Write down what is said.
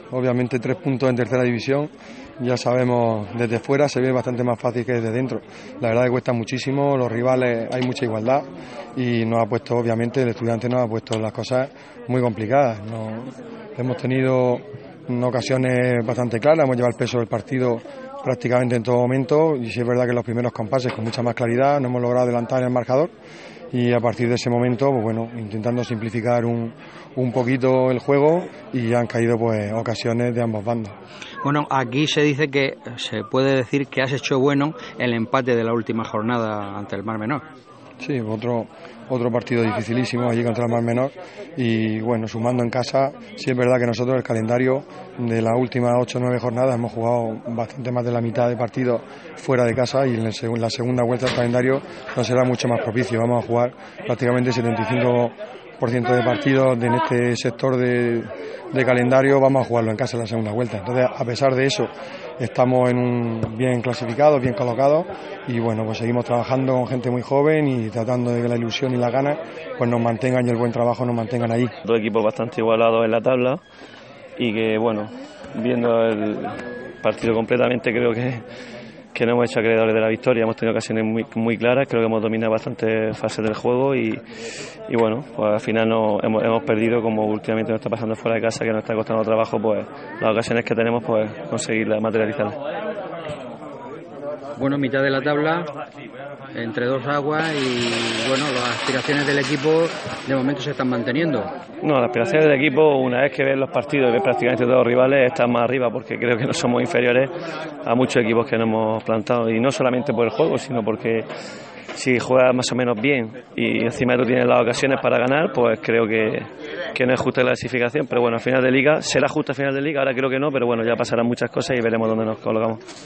Obviamente 3 puntos en tercera división, ya sabemos, desde fuera se ve bastante más fácil que desde dentro. La verdad que cuesta muchísimo, los rivales hay mucha igualdad y nos ha puesto, obviamente, el Estudiantes nos ha puesto las cosas muy complicadas. Hemos tenido ocasiones bastante claras, hemos llevado el peso del partido prácticamente en todo momento y sí es verdad que en los primeros compases con mucha más claridad no hemos logrado adelantar el marcador y a partir de ese momento, pues bueno, intentando simplificar un poquito el juego y han caído pues ocasiones de ambos bandos. Bueno, aquí se dice que se puede decir que has hecho bueno el empate de la última jornada ante el Mar Menor. Sí, otro partido dificilísimo allí contra el Mar Menor y bueno, sumando en casa, sí es verdad que nosotros el calendario de las últimas 8 o 9 jornadas hemos jugado bastante más de la mitad de partidos fuera de casa y en la segunda vuelta del calendario nos será mucho más propicio. Vamos a jugar prácticamente 75% de partidos en este sector de calendario, vamos a jugarlo en casa en la segunda vuelta. Entonces, a pesar de eso, estamos bien clasificados, bien colocados y bueno, pues seguimos trabajando con gente muy joven y tratando de que la ilusión y las ganas pues nos mantengan y el buen trabajo nos mantengan ahí. Dos equipos bastante igualados en la tabla y que bueno, viendo el partido completamente creo que no hemos hecho acreedores de la victoria, hemos tenido ocasiones muy claras, creo que hemos dominado bastantes fases del juego y bueno, pues al final hemos perdido, como últimamente nos está pasando fuera de casa, que nos está costando trabajo, pues las ocasiones que tenemos, pues conseguirlas, materializarlas. Bueno, mitad de la tabla, entre dos aguas y bueno, las aspiraciones del equipo de momento se están manteniendo. No, las aspiraciones del equipo, una vez que ves los partidos, ves prácticamente todos los rivales, están más arriba porque creo que no somos inferiores a muchos equipos que nos hemos plantado y no solamente por el juego, sino porque si juegas más o menos bien y encima tú tienes las ocasiones para ganar, pues creo que no es justa la clasificación, pero bueno, al final de liga, será justa al final de liga, ahora creo que no, pero bueno, ya pasarán muchas cosas y veremos dónde nos colocamos.